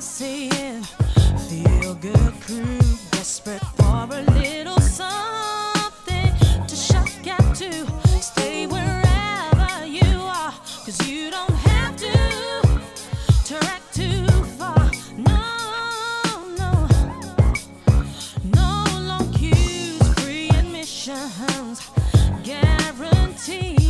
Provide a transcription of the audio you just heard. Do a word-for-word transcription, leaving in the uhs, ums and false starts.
saying, feel good crew, desperate for a little something to shock out to. Stay wherever you are, 'cause you don't have to track too far. No, no, no long queues, free admissions, guaranteed.